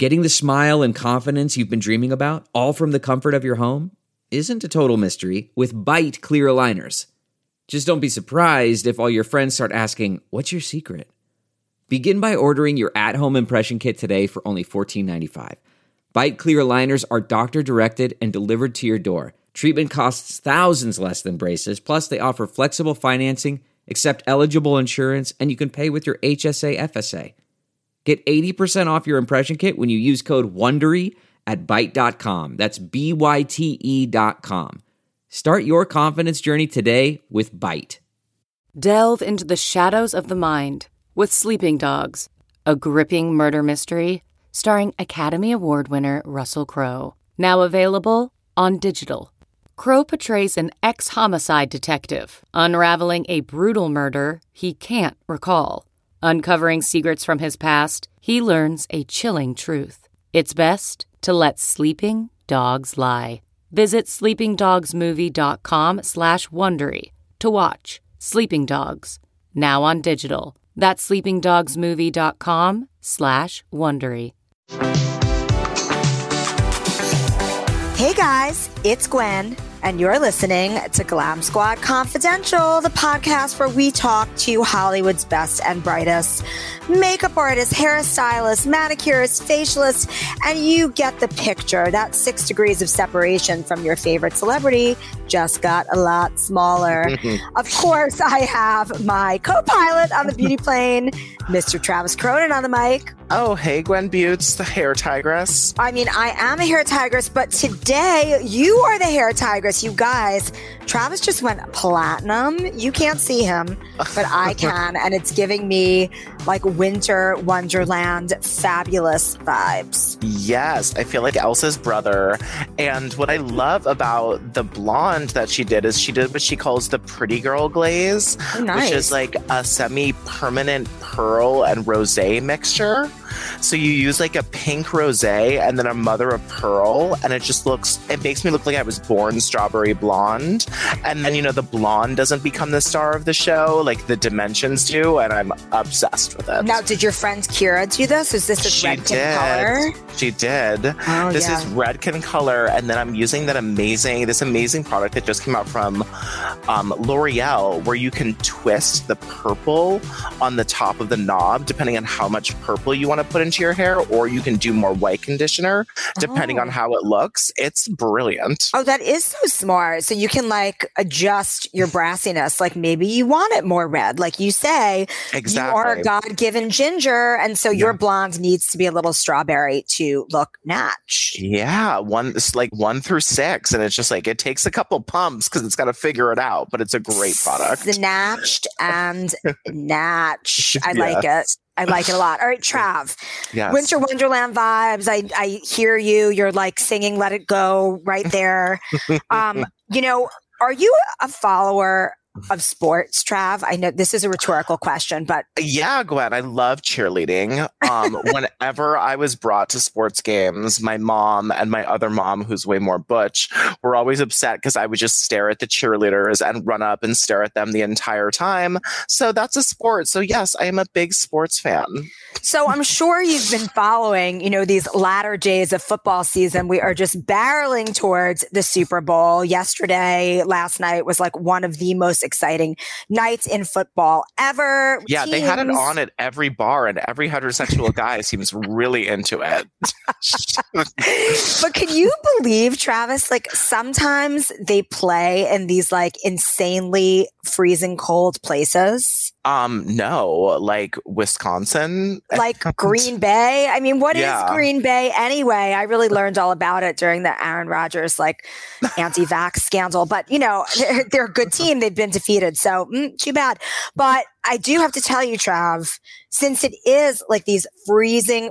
Getting the smile and confidence you've been dreaming about, all from the comfort of your home, isn't a total mystery with Bite Clear Aligners. Just don't be surprised if all your friends start asking, "What's your secret?" Begin by ordering your at-home impression kit today for only $14.95. Bite Clear Aligners are doctor-directed and delivered to your door. Treatment costs thousands less than braces, plus they offer flexible financing, accept eligible insurance, and you can pay with your HSA FSA. Get 80% off your impression kit when you use code WONDERY at Byte.com. That's BYTE.com. Start your confidence journey today with Byte. Delve into the shadows of the mind with Sleeping Dogs, a gripping murder mystery starring Academy Award winner Russell Crowe. Now available on digital. Crowe portrays an ex-homicide detective unraveling a brutal murder he can't recall. Uncovering secrets from his past, he learns a chilling truth. It's best to let sleeping dogs lie. Visit sleepingdogsmovie.com/Wondery to watch Sleeping Dogs, now on digital. That's sleepingdogsmovie.com/Wondery. Hey guys, it's Gwen, and you're listening to Glam Squad Confidential, the podcast where we talk to Hollywood's best and brightest makeup artists, hairstylists, manicurists, facialists, and you get the picture. That 6 degrees of separation from your favorite celebrity just got a lot smaller. Of course, I have my co-pilot on the beauty plane, Mr. Travis Cronin on the mic. Oh, hey, Gwen Buttes, the hair tigress. I mean, I am a hair tigress, but today you are the hair tigress. You guys, Travis just went platinum. You can't see him, but I can, and it's giving me like winter wonderland fabulous vibes. Yes, I feel like Elsa's brother. And what I love about the blonde that she did is she did what she calls the pretty girl glaze, nice. Which is like a semi-permanent pearl and rosé mixture. So you use like a pink rosé and then a mother of pearl, and it makes me look like I was born strawberry blonde. And then, the blonde doesn't become the star of the show, like the dimensions do, and I'm obsessed with it. Now, did your friend Kira do this? Is this a Redken color? She did. This is Redken color, and then I'm using this amazing product that just came out from L'Oreal, where you can twist the purple on the top of the knob, depending on how much purple you want to put into your hair, or you can do more white conditioner, depending on how it looks. It's brilliant. Oh, that is so smart. So you can like adjust your brassiness. Like maybe you want it more red. Like you say, exactly. You are a God-given ginger, and so your blonde needs to be a little strawberry to look natch. Yeah, it's like 1 through 6, and it's just like it takes a couple pumps because it's got to figure it out, but it's a great product. Snatched and natch. I like it. I like it a lot. All right, Trav. Yes. Winter Wonderland vibes. I hear you. You're like singing Let It Go right there. Are you a follower of sports, Trav? I know this is a rhetorical question, but yeah, Gwen, I love cheerleading. Whenever I was brought to sports games, my mom and my other mom, who's way more butch, were always upset because I would just stare at the cheerleaders and run up and stare at them the entire time. So that's a sport. So yes, I am a big sports fan. So I'm sure you've been following, these latter days of football season. We are just barreling towards the Super Bowl. Last night was like one of the most exciting nights in football ever. Yeah, they had it on at every bar, and every heterosexual guy seems really into it. But can you believe, Travis, like sometimes they play in these like insanely freezing cold places? No, like Wisconsin. Like Green Bay. I mean, what is Green Bay anyway? I really learned all about it during the Aaron Rodgers like anti-vax scandal. But they're a good team. They've been defeated, so too bad. But I do have to tell you, Trav, since it is like these freezing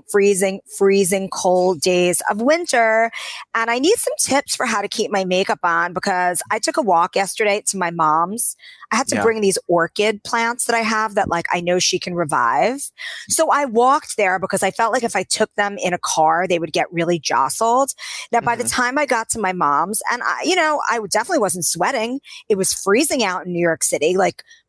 cold days of winter, and I need some tips for how to keep my makeup on, because I took a walk yesterday to my mom's. I had to bring these orchid plants that I have that like I know she can revive. So I walked there because I felt like if I took them in a car, they would get really jostled. Now, by the time I got to my mom's, and I definitely wasn't sweating. It was freezing out in New York City. Like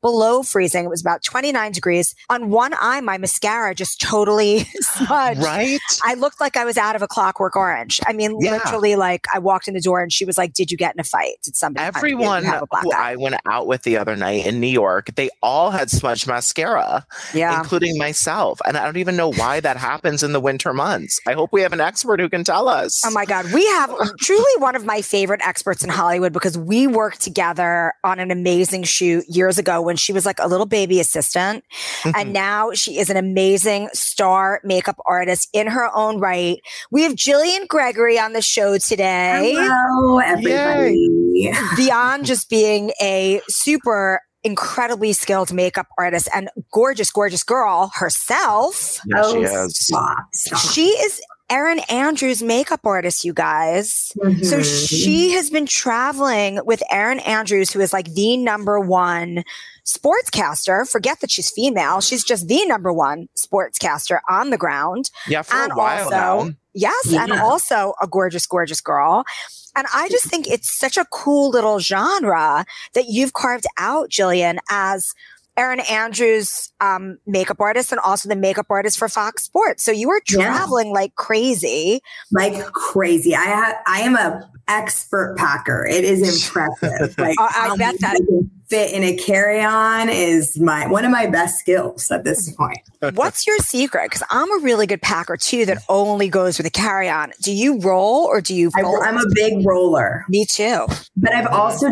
below freezing. It was about 29 degrees. On one eye, my mascara just totally smudged. Right? I looked like I was out of A Clockwork Orange. I mean, literally, like, I walked in the door and she was like, did you get in a fight? Did somebody Everyone who I went out with the other night in New York, they all had smudged mascara, including myself. And I don't even know why that happens in the winter months. I hope we have an expert who can tell us. Oh my God. We have truly one of my favorite experts in Hollywood because we worked together on an amazing shoot years ago when she was like a little baby assistant. And now she is an amazing star makeup artist in her own right. We have Jillian Gregory on the show today. Hello, everybody. Yay. Beyond just being a super incredibly skilled makeup artist and gorgeous, gorgeous girl herself. Yeah, she is. Stop. She is Erin Andrews' makeup artist, you guys. So she has been traveling with Erin Andrews, who is like the number one sportscaster. Forget that she's female. She's just the number one sportscaster on the ground. Yeah, for a while now. Yes, and also a gorgeous, gorgeous girl. And I just think it's such a cool little genre that you've carved out, Jillian, as Erin Andrews' makeup artist and also the makeup artist for Fox Sports. So you were traveling like crazy. Like crazy. I am a expert packer. It is impressive. Like I bet that fit in a carry-on is one of my best skills at this point. What's your secret? Because I'm a really good packer too that only goes with a carry-on. Do you roll or do you fold? I'm a big roller. Me too. But I've also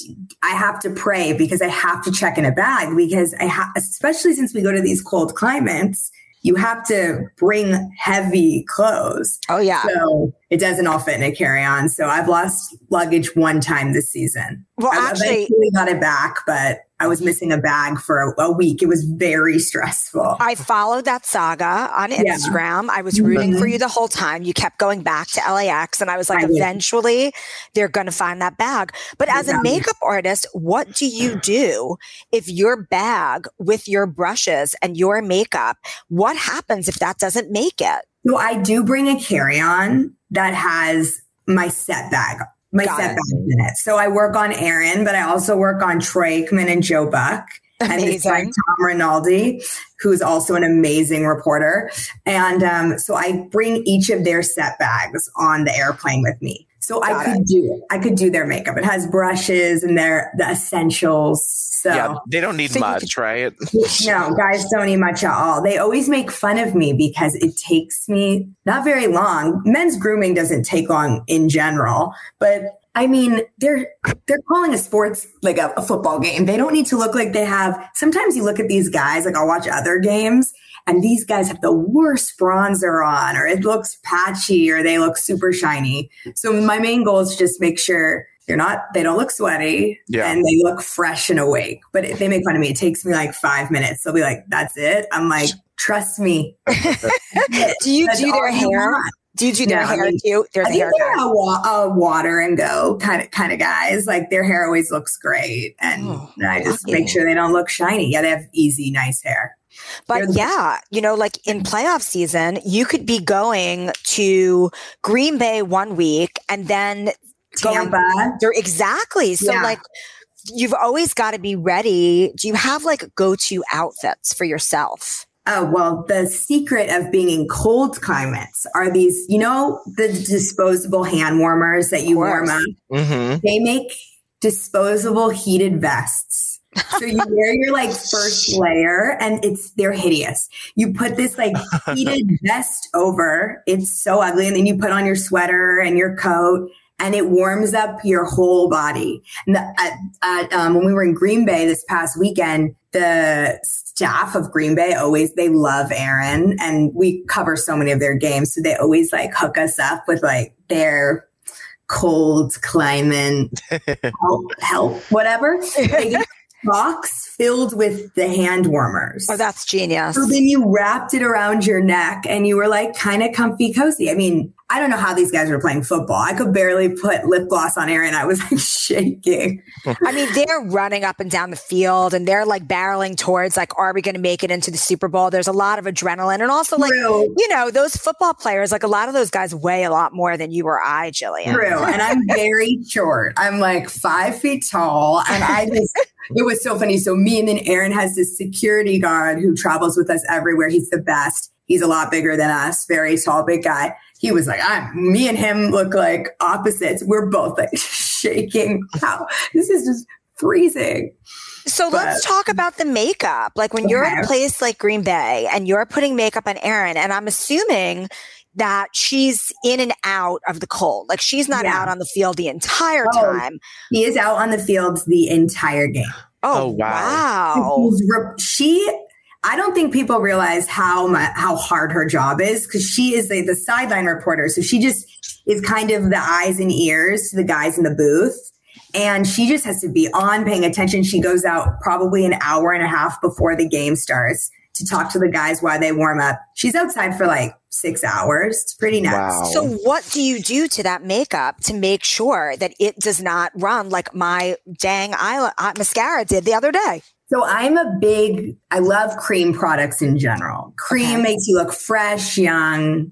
I have to pray because I have to check in a bag because especially since we go to these cold climates, you have to bring heavy clothes. Oh, yeah. So it doesn't all fit in a carry-on. So I've lost luggage one time this season. Well, I actually, eventually got it back, but I was missing a bag for a week. It was very stressful. I followed that saga on Instagram. I was rooting for you the whole time. You kept going back to LAX, and I was like, eventually they're going to find that bag. But as a makeup artist, what do you do if your bag with your brushes and your makeup, what happens if that doesn't make it? So I do bring a carry-on that has my set bag. My set bag in it. So I work on Erin, but I also work on Troy Aikman and Joe Buck. Amazing. And this guy, Tom Rinaldi, who's also an amazing reporter. And so I bring each of their set bags on the airplane with me. So I could do their makeup. It has brushes and the essentials. So yeah, they don't need much, right? No, guys don't need much at all. They always make fun of me because it takes me not very long. Men's grooming doesn't take long in general, but I mean, they're calling a sports like a football game. They don't need to look like they have. Sometimes you look at these guys, like I'll watch other games, and these guys have the worst bronzer on, or it looks patchy, or they look super shiny. So my main goal is just make sure they don't look sweaty and they look fresh and awake. But they make fun of me. It takes me like 5 minutes. They'll be like, that's it. I'm like, trust me. Do you do their hair? Do you do their hair too? There's a hair guy. A water and go kind of guys. Like their hair always looks great. And I just make sure they don't look shiny. Yeah, they have easy, nice hair. But like in playoff season, you could be going to Green Bay 1 week and then Tampa. Exactly. So like you've always got to be ready. Do you have like go-to outfits for yourself? Oh, well, the secret of being in cold climates are these, the disposable hand warmers that you warm up. Mm-hmm. They make disposable heated vests. So you wear your like first layer and they're hideous. You put this like heated vest over. It's so ugly. And then you put on your sweater and your coat and it warms up your whole body. And when we were in Green Bay this past weekend, the staff of Green Bay they love Erin, and we cover so many of their games. So they always like hook us up with like their cold climate help, whatever. They get box filled with the hand warmers. Oh, that's genius. So then you wrapped it around your neck and you were like kind of comfy, cozy. I mean, I don't know how these guys were playing football. I could barely put lip gloss on Erin. I was like shaking. I mean, they're running up and down the field and they're like barreling towards like, are we going to make it into the Super Bowl? There's a lot of adrenaline. And also like, those football players, like a lot of those guys weigh a lot more than you or I, Jillian. True. And I'm very short. I'm like 5 feet tall. And it was so funny. So me and then Aaron has this security guard who travels with us everywhere. He's the best. He's a lot bigger than us, very tall, big guy. He was like, me and him look like opposites. We're both like shaking. Wow, this is just freezing. So let's talk about the makeup. Like when you're in a place like Green Bay and you're putting makeup on Erin, and I'm assuming that she's in and out of the cold. Like she's not out on the field the entire time. He is out on the field the entire game. Oh wow. I don't think people realize how hard her job is, because she is the sideline reporter. So she just is kind of the eyes and ears to the guys in the booth. And she just has to be on, paying attention. She goes out probably an hour and a half before the game starts to talk to the guys while they warm up. She's outside for like 6 hours. It's pretty nuts. Wow. So what do you do to that makeup to make sure that it does not run like my dang mascara did the other day? So I love cream products in general. Cream makes you look fresh, young.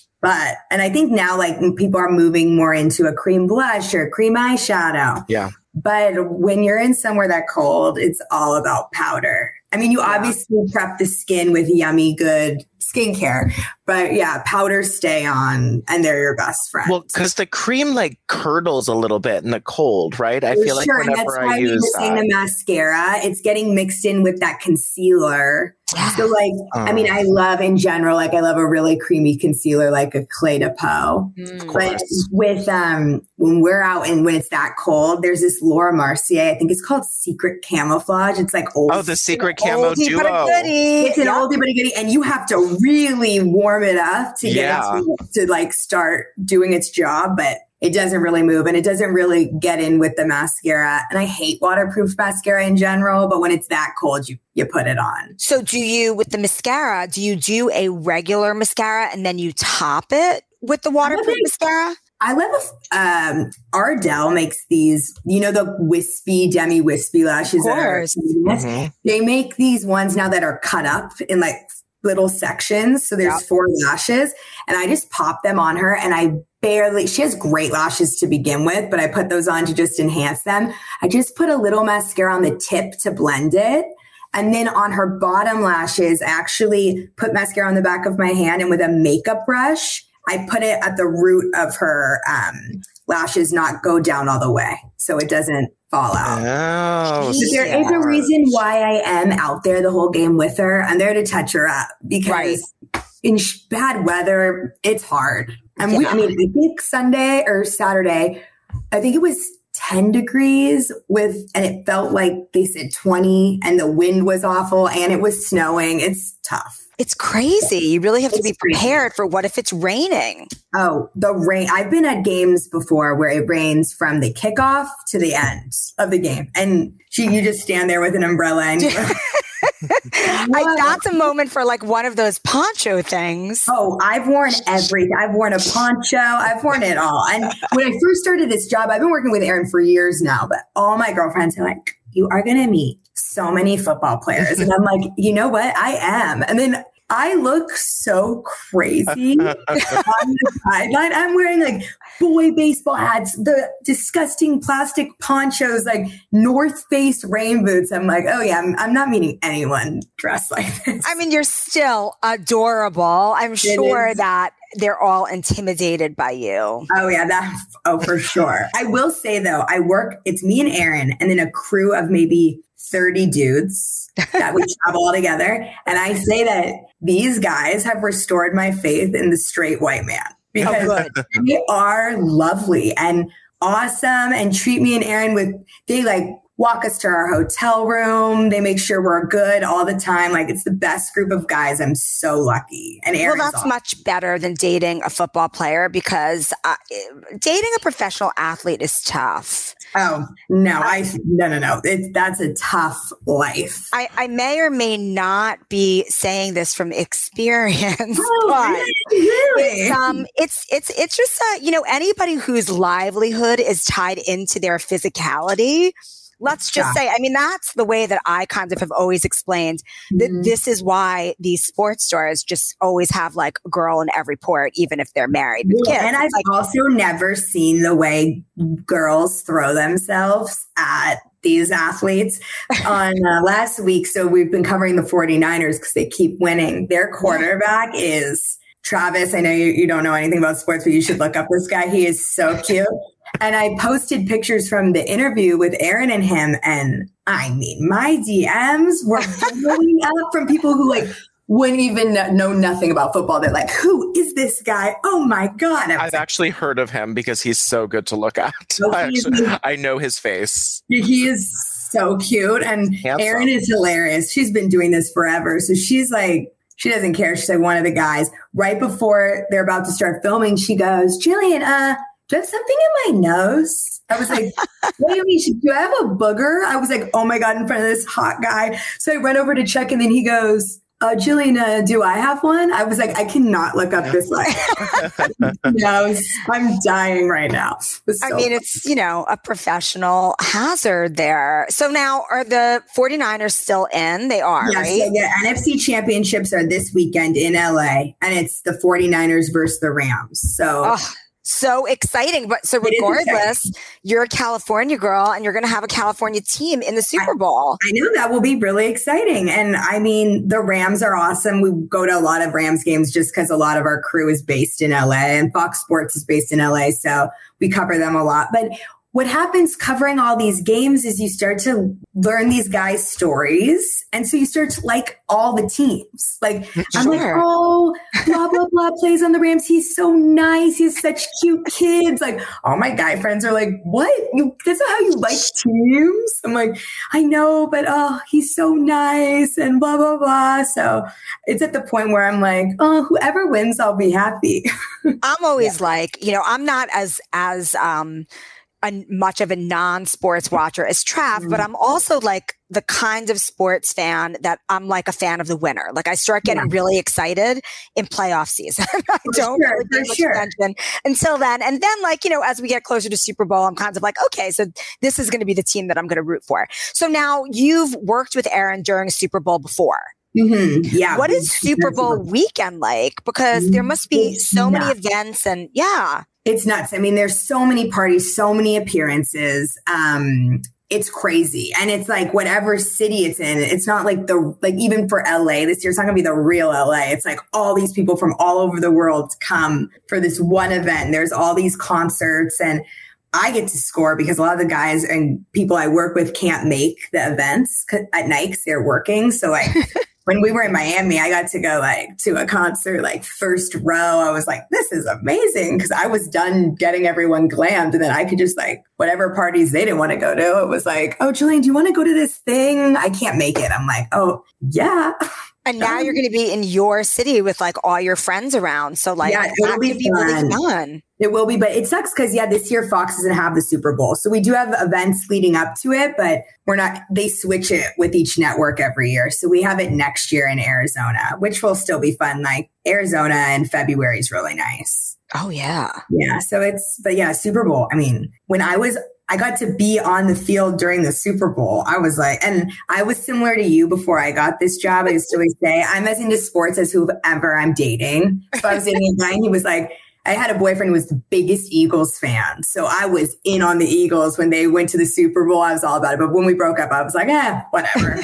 And I think now like people are moving more into a cream blush or cream eyeshadow. Yeah. But when you're in somewhere that cold, it's all about powder. I mean, you obviously prep the skin with yummy, good skincare, but powders stay on and they're your best friend. Well, because the cream like curdles a little bit in the cold, right? I feel like whenever I use the mascara, it's getting mixed in with that concealer. So like, I mean, I love in general, like I love a really creamy concealer, like a Clé de Peau. But with, when we're out and when it's that cold, there's this Laura Mercier, I think it's called Secret Camouflage. It's like old. Oh, the Secret Camo Duo. It's an oldie but a goodie. And you have to really warm it up to get it to like start doing its job. But it doesn't really move and it doesn't really get in with the mascara. And I hate waterproof mascara in general, but when it's that cold, you put it on. So with the mascara, do you do a regular mascara and then you top it with the waterproof mascara? I love Ardell makes these, the wispy, demi-wispy lashes. Of course. They make these ones now that are cut up in like little sections. So there's 4 lashes and I just pop them on her and she has great lashes to begin with, but I put those on to just enhance them. I just put a little mascara on the tip to blend it. And then on her bottom lashes, I actually put mascara on the back of my hand and with a makeup brush, I put it at the root of her lashes, not go down all the way. So it doesn't fall out. Oh, there is a reason why I am out there the whole game with her. I'm there to touch her up because in bad weather, it's hard. And I think Sunday or Saturday, I think it was 10 degrees and it felt like they said 20 and the wind was awful and it was snowing. It's tough. It's crazy. You really have to be prepared for what if it's raining? Oh, the rain. I've been at games before where it rains from the kickoff to the end of the game. And you just stand there with an umbrella and that's a moment for like one of those poncho things. Oh, I've worn everything. I've worn a poncho. I've worn it all. And when I first started this job, I've been working with Erin for years now, but all my girlfriends are like, you are going to meet so many football players. And I'm like, you know what? I am. And then I look so crazy on the sideline. I'm wearing like boy baseball hats, the disgusting plastic ponchos, like North Face rain boots. I'm like, oh yeah, I'm not meeting anyone dressed like this. I mean, you're still adorable. I'm sure that they're all intimidated by you. Oh yeah, for sure. I will say though, it's me and Erin and then a crew of maybe 30 dudes that we travel all together. And I say that these guys have restored my faith in the straight white man because they are lovely and awesome and treat me and Erin they like walk us to our hotel room. They make sure we're good all the time. Like it's the best group of guys. I'm so lucky. And Erin's that's awesome. Much better than dating a football player because dating a professional athlete is tough. Oh, no, no. That's a tough life. I may or may not be saying this from experience, but really? It's just, anybody whose livelihood is tied into their physicality. Let's just say, I mean, that's the way that I kind of have always explained that this is why these sports stars just always have like a girl in every port, even if they're married with kids. And I've also never seen the way girls throw themselves at these athletes on last week. So we've been covering the 49ers because they keep winning. Their quarterback is Travis. I know you don't know anything about sports, but you should look up this guy. He is so cute. And I posted pictures from the interview with Aaron and him. And I mean, my DMs were blowing up from people who like wouldn't even know nothing about football. They're like, who is this guy? Oh my God. I've actually heard of him because he's so good to look at. I know his face. He is so cute. And handsome. Erin is hilarious. She's been doing this forever. So she's like, she doesn't care. She's like one of the guys. Right before they're about to start filming, she goes, Jillian, do I have something in my nose? I was like, what do you mean? Do I have a booger? I was like, oh my God, in front of this hot guy. So I went over to check and then he goes, Jillian, do I have one? I was like, I cannot look up this line. No, I'm dying right now. It's, a professional hazard there. So now are the 49ers still in? They are, right? So NFC championships are this weekend in LA and it's the 49ers versus the Rams. So exciting. But so regardless, you're a California girl and you're going to have a California team in the Super Bowl. I know that will be really exciting. And I mean, the Rams are awesome. We go to a lot of Rams games just because a lot of our crew is based in LA and Fox Sports is based in LA. So we cover them a lot. But what happens covering all these games is you start to learn these guys' stories. And so you start to like all the teams. Like, sure. I'm like, oh, blah, blah, blah, plays on the Rams. He's so nice. He has such cute kids. Like, all my guy friends are like, what? That's not how you like teams? I'm like, I know, but he's so nice and blah, blah, blah. So it's at the point where I'm like, whoever wins, I'll be happy. I'm always like, I'm not as much of a non-sports watcher as Trav, but I'm also like the kind of sports fan that I'm like a fan of the winner. Like I start getting really excited in playoff season. I don't really pay much attention until then. And then as we get closer to Super Bowl, I'm kind of like, okay, so this is going to be the team that I'm going to root for. So now you've worked with Aaron during Super Bowl before. Mm-hmm. Yeah. What is Super Bowl weekend like? Because there must be so many events and It's nuts. I mean, there's so many parties, so many appearances. It's crazy. And it's like whatever city it's in, it's not like even for LA this year, it's not gonna be the real LA. It's like all these people from all over the world come for this one event. There's all these concerts and I get to score because a lot of the guys and people I work with can't make the events at night because they're working. So when we were in Miami, I got to go to a concert, first row. I was like, this is amazing. Cause I was done getting everyone glammed. And then I could just whatever parties they didn't want to go to. It was like, oh, Jillian, do you want to go to this thing? I can't make it. I'm like, oh yeah. And now you're going to be in your city with all your friends around. So it'll be really fun. It will be, but it sucks because this year Fox doesn't have the Super Bowl. So we do have events leading up to it, but they switch it with each network every year. So we have it next year in Arizona, which will still be fun. Arizona in February is really nice. Oh yeah. Yeah. So Super Bowl. I mean, when I got to be on the field during the Super Bowl. I was and I was similar to you before I got this job. I used to always say, I'm as into sports as whoever I'm dating. So I was dating a guy and he was I had a boyfriend who was the biggest Eagles fan. So I was in on the Eagles when they went to the Super Bowl. I was all about it. But when we broke up, I was like, whatever.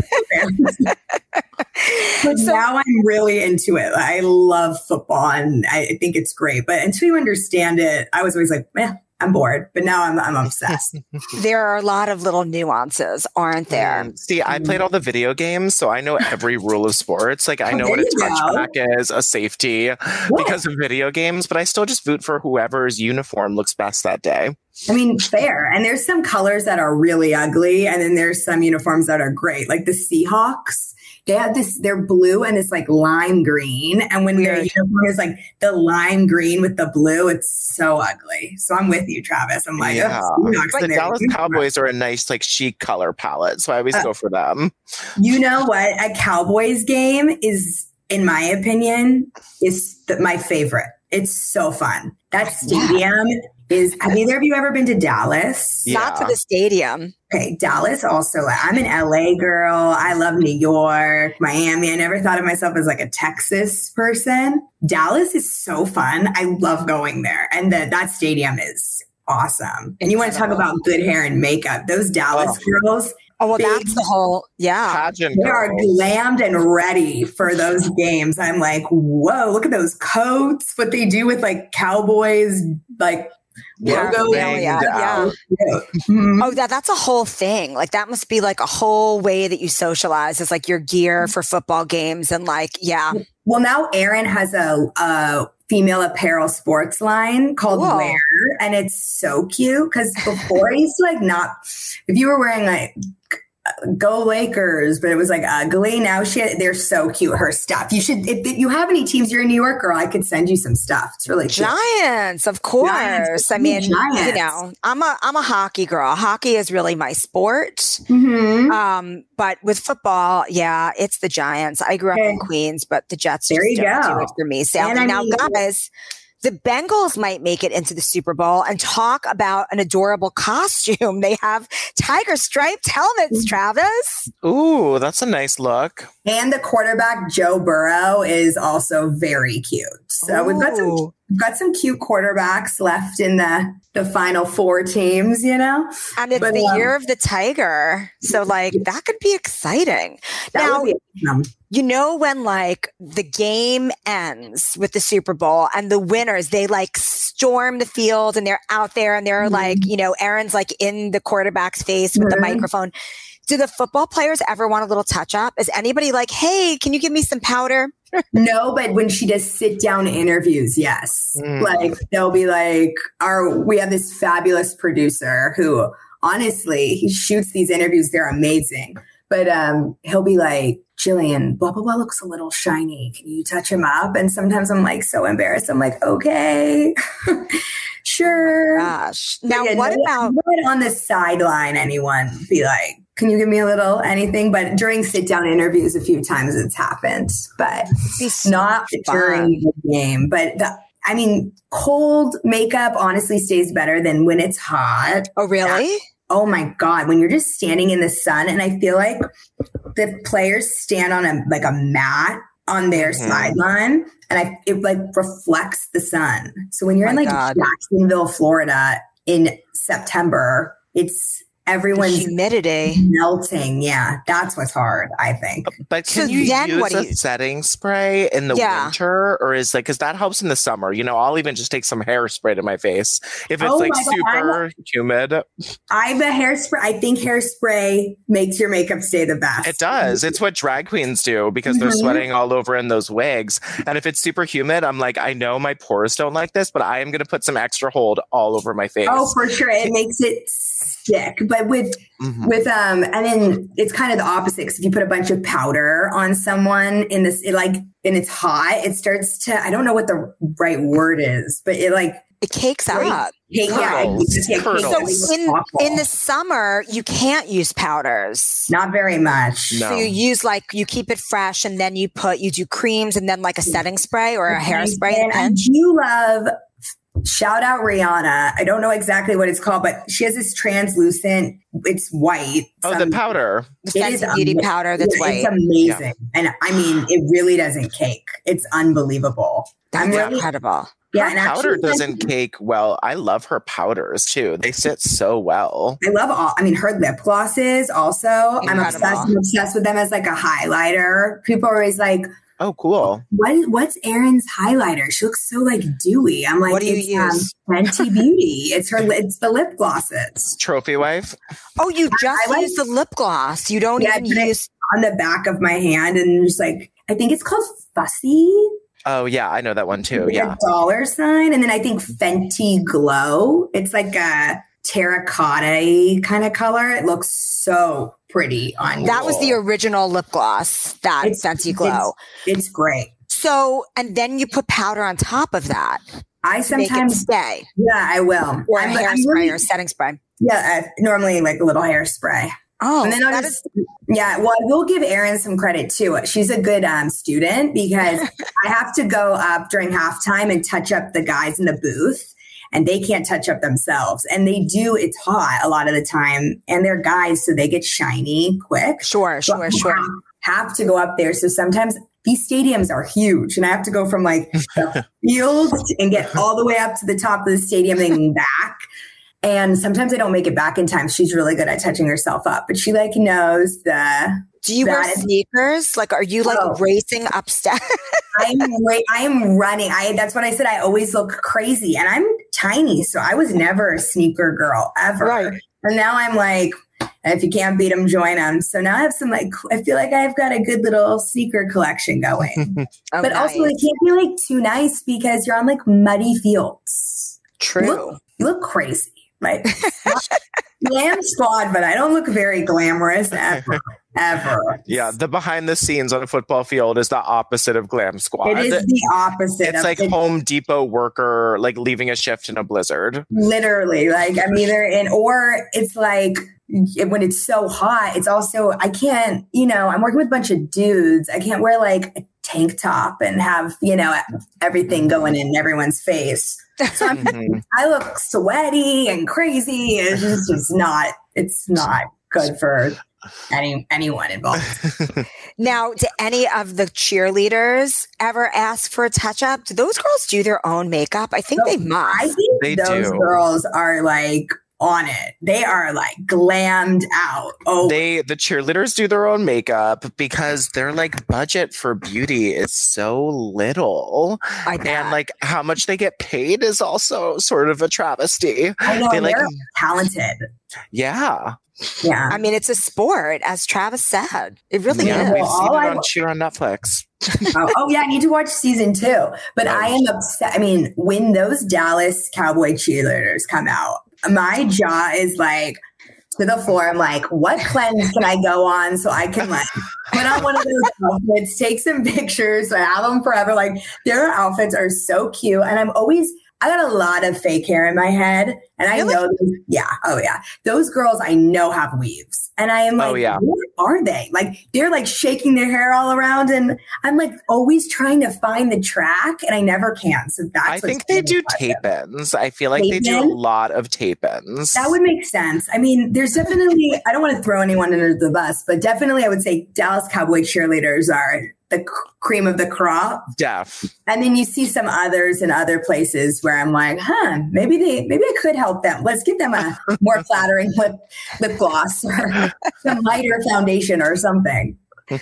But now I'm really into it. I love football and I think it's great. But until you understand it, I was always like, I'm bored, but now I'm obsessed. There are a lot of little nuances, aren't there? See, I played all the video games, so I know every rule of sports. I know what a touchback is, a safety, because of video games, but I still just vote for whoever's uniform looks best that day. I mean, fair. And there's some colors that are really ugly, and then there's some uniforms that are great, like the Seahawks. They have they're blue and it's lime green. And when their uniform is the lime green with the blue, it's so ugly. So I'm with you, Travis. I'm like, the Dallas Cowboys are a nice chic color palette. So I always go for them. You know what? A Cowboys game is, in my opinion, is my favorite. It's so fun. That stadium have either of you ever been to Dallas? Not to the stadium. Okay, Dallas also. I'm an LA girl. I love New York, Miami. I never thought of myself as a Texas person. Dallas is so fun. I love going there. And that stadium is awesome. And you want to talk about good hair and makeup. Those Dallas girls. Oh, well, that's the whole, pageant they are glammed and ready for those games. I'm like, whoa, look at those coats, what they do with like Cowboys, like logo. Yeah. Oh, that's a whole thing. Like that must be like a whole way that you socialize. It's like your gear for football games and like, yeah. Well, now Erin has a female apparel sports line called Wear, and it's so cute because before I used to like not, if you were wearing like Go Lakers, but it was like ugly. Now they're so cute. Her stuff. You should, if you have any teams, you're a New York girl, I could send you some stuff. It's really cute. Giants, of course. Giants. I mean, Giants. You know, I'm a hockey girl. Hockey is really my sport. Mm-hmm. But with football, yeah, it's the Giants. I grew up in Queens, but the Jets just don't do it for me. Sadly, now, guys, the Bengals might make it into the Super Bowl, and talk about an adorable costume. They have tiger striped helmets, Travis. Ooh, that's a nice look. And the quarterback, Joe Burrow, is also very cute. So we've got some cute quarterbacks left in the final four teams, you know? And it's the year of the tiger. So like that could be exciting. Now, you know, when like the game ends with the Super Bowl and the winners, they like storm the field and they're out there and they're like, you know, Erin's like in the quarterback's face with the microphone. Do the football players ever want a little touch up? Is anybody like, hey, can you give me some powder? No, but when she does sit down interviews, yes. Like they'll be like, we have this fabulous producer who honestly, he shoots these interviews. They're amazing. But he'll be like, Jillian, blah, blah, blah, looks a little shiny. Can you touch him up? And sometimes I'm like so embarrassed. I'm like, okay, sure. Oh gosh. Now, what about on the sideline? Anyone be like, can you give me a little anything? But during sit down interviews, a few times it's happened, but not during the game. But I mean, cold makeup honestly stays better than when it's hot. Oh, really? Oh my God. When you're just standing in the sun, and I feel like the players stand on a mat on their sideline, and it like reflects the sun. So when you're in like Jacksonville, Florida in September, it's everyone's humidity melting. Yeah, that's what's hard, I think. But can you use a setting spray in the winter, or is like, because that helps in the summer? You know, I'll even just take some hairspray to my face if it's like super humid. I'm a hairspray. I think hairspray makes your makeup stay the best. It does. It's what drag queens do because they're sweating all over in those wigs. And if it's super humid, I'm like, I know my pores don't like this, but I am going to put some extra hold all over my face. Oh, for sure. It makes it stick. But with and then it's kind of the opposite, because if you put a bunch of powder on someone and it's hot, it starts to, I don't know what the right word is, but it cakes up. Curdles. So in the summer, you can't use powders. Not very much. No. So you use you keep it fresh, and then you do creams and then like a setting spray or a hairspray. And I do love, shout out Rihanna. I don't know exactly what it's called, but she has this translucent, it's white. Oh, the powder. The Fenty Beauty powder that's white. It's amazing. Yeah. And I mean, it really doesn't cake. It's unbelievable. That's incredible. Yeah, her powder doesn't cake well. I love her powders too. They sit so well. I love her lip glosses also. Incredible. I'm obsessed with them as like a highlighter. People are always like, oh, cool. What's Erin's highlighter? She looks so like dewy. I'm like, what do you use? Fenty Beauty. It's the lip glosses. Trophy wife. Oh, you just use the lip gloss. You don't even use on the back of my hand, and just like, I think it's called Fussy. Oh yeah, I know that one too. Yeah. $, and then I think Fenty Glow. It's like a terracotta kind of color. It looks so pretty on you. That was the original lip gloss, Fenty Glow. It's great. So, and then you put powder on top of that. I sometimes stay. Yeah, I will. Or a hairspray or setting spray. Yeah, normally like a little hairspray. Oh, and then well, I will give Erin some credit too. She's a good student, because I have to go up during halftime and touch up the guys in the booth, and they can't touch up themselves. And they do, it's hot a lot of the time, and they're guys, so they get shiny quick. Sure. Have to go up there. So sometimes these stadiums are huge, and I have to go from like the field and get all the way up to the top of the stadium and back. And sometimes I don't make it back in time. She's really good at touching herself up, but she like knows the. Do you wear sneakers? Like, are you like racing upstairs? I am running. That's what I said. I always look crazy, and I'm tiny, so I was never a sneaker girl ever. Right. And now I'm like, if you can't beat them, join them. So now I have some like, I feel like I've got a good little sneaker collection going. But also, it can't be like too nice because you're on like muddy fields. True. You look crazy. Like glam squad, but I don't look very glamorous ever. Yeah, the behind the scenes on a football field is the opposite of glam squad. It is the opposite. It's like Home Depot worker like leaving a shift in a blizzard. Literally, like I'm either in, or it's like when it's so hot. It's also I can't. I'm working with a bunch of dudes. I can't wear like a tank top and have everything going in everyone's face. So I look sweaty and crazy. It's just not. It's not good for anyone involved. Now, do any of the cheerleaders ever ask for a touch up? Do those girls do their own makeup? I think they must. I think those girls are like on it. They are like glammed out. The cheerleaders do their own makeup because their like budget for beauty is so little. And like how much they get paid is also sort of a travesty. I know, they're talented. Yeah. Yeah. I mean, it's a sport, as Travis said. It really is. We've seen it on Cheer on Netflix. I need to watch season 2. But I am upset. I mean, when those Dallas Cowboy cheerleaders come out, my jaw is like to the floor. I'm like, what cleanse can I go on so I can like put on one of those outfits, take some pictures, I have them forever. Like their outfits are so cute. And I got a lot of fake hair in my head. And I know, those girls I know have weaves. And I am like, what are they? Like, they're like shaking their hair all around. And I'm like always trying to find the track and I never can. So I think they do tape-ins. I feel like they do a lot of tape-ins. That would make sense. I mean, there's definitely, I don't want to throw anyone under the bus, but definitely I would say Dallas Cowboy cheerleaders are the cream of the crop. Def. And then you see some others in other places where I'm like, maybe I could help them. Let's give them a more flattering lip gloss or some lighter foundation or something.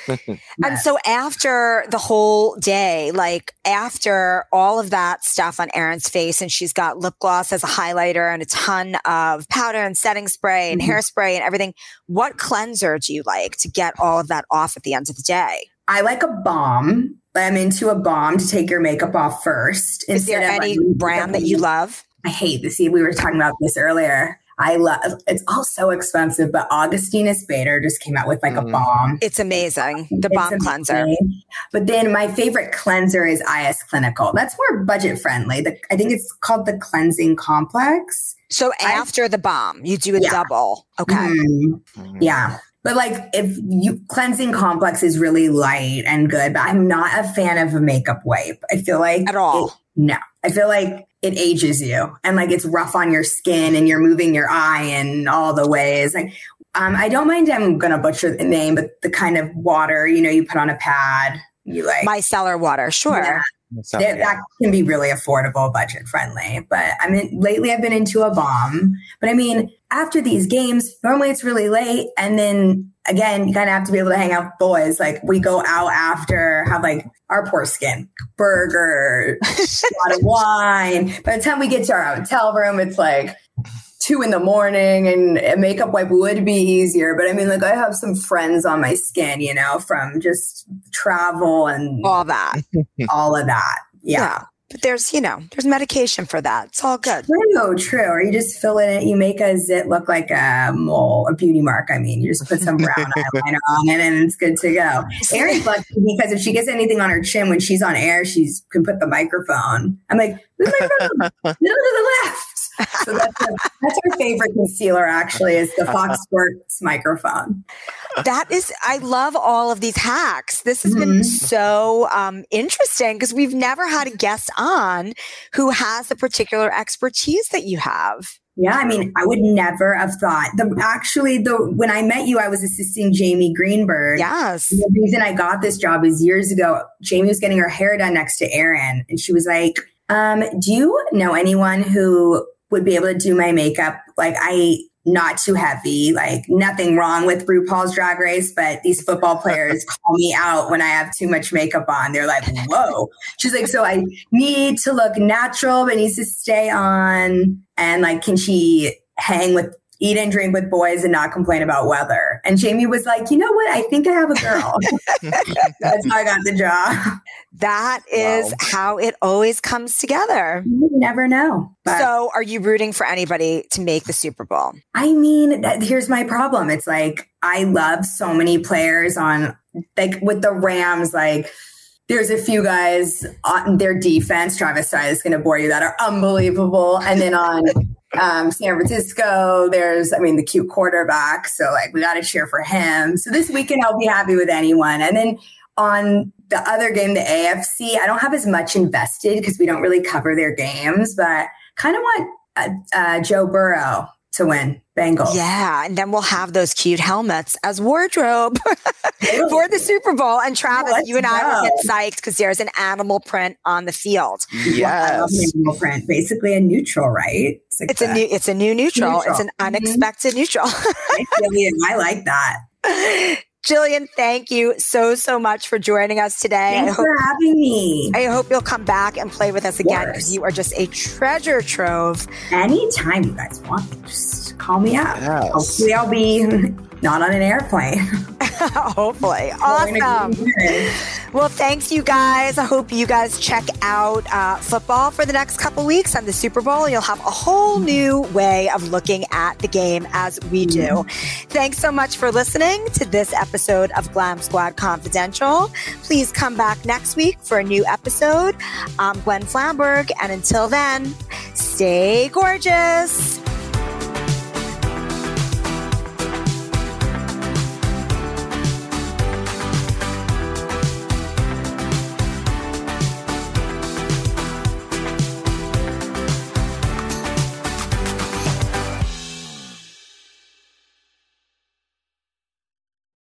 And so after the whole day, like after all of that stuff on Erin's face, and she's got lip gloss as a highlighter and a ton of powder and setting spray and hairspray and everything, what cleanser do you like to get all of that off at the end of the day? I like a balm. I'm into a balm to take your makeup off first. Is there any brand that you love? I hate this. See, we were talking about this earlier. It's all so expensive, but Augustinus Bader just came out with like a balm. It's amazing. The balm cleanser. But then my favorite cleanser is IS Clinical. That's more budget friendly. I think it's called the Cleansing Complex. So after the balm, you do a double. Okay. Yeah. But like Cleansing Complex is really light and good, but I'm not a fan of a makeup wipe. I feel like at all. I feel like it ages you and like it's rough on your skin and you're moving your eye in all the ways. Like I don't mind, I'm going to butcher the name, but the kind of water, you put on a pad, you like micellar water. Sure. Yeah. That can be really affordable, budget friendly. But lately I've been into a balm. But I mean, after these games, normally it's really late. And then again, you kind of have to be able to hang out with boys. Like we go out after, have like our poor skin, burger, a lot of wine. By the time we get to our hotel room, it's like 2 a.m. and a makeup wipe would be easier. But I mean, like I have some friends on my skin, from just travel and all that. All of that. Yeah. But there's medication for that. It's all good. True. Or you just fill it in, you make a zit look like a mole, a beauty mark. I mean, you just put some brown eyeliner on it and it's good to go. Erin's lucky because if she gets anything on her chin when she's on air, she can put the microphone. I'm like, where's the microphone? Middle to the left. So that's our favorite concealer actually is the Fox Sports microphone. I love all of these hacks. This has been so interesting because we've never had a guest on who has the particular expertise that you have. Yeah, I mean, I would never have thought. When I met you, I was assisting Jamie Greenberg. Yes. And the reason I got this job is years ago, Jamie was getting her hair done next to Erin. And she was like, do you know anyone who would be able to do my makeup. Like not too heavy, like nothing wrong with RuPaul's Drag Race, but these football players call me out when I have too much makeup on. They're like, whoa. She's like, so I need to look natural, but needs to stay on. And like, can she eat and drink with boys and not complain about weather? And Jamie was like, you know what? I think I have a girl. That's how I got the job. That is how it always comes together. You never know. But so are you rooting for anybody to make the Super Bowl? I mean, here's my problem. It's like, I love so many players on, like with the Rams, like there's a few guys on their defense, Travis Side is going to bore you, that are unbelievable. And then on San Francisco, there's, the cute quarterback. So like, we got to cheer for him. So this weekend, I'll be happy with anyone. And then on the other game, the AFC, I don't have as much invested because we don't really cover their games, but kind of want Joe Burrow to win. Bengals. Yeah, and then we'll have those cute helmets as wardrobe for the Super Bowl. And Travis, you and I will get psyched because there's an animal print on the field. Yes, animal print, basically a neutral, right? It's a new neutral. It's an unexpected neutral. I like that. Jillian, thank you so much for joining us today. Thanks for having me. I hope you'll come back and play with us again because you are just a treasure trove. Anytime you guys want, just call me up. Yes. Hopefully I'll be not on an airplane. Hopefully. Awesome. Well, thanks, you guys. I hope you guys check out football for the next couple weeks on the Super Bowl. You'll have a whole new way of looking at the game as we do. Thanks so much for listening to this episode of Glam Squad Confidential. Please come back next week for a new episode. I'm Gwen Flamberg, and until then, stay gorgeous.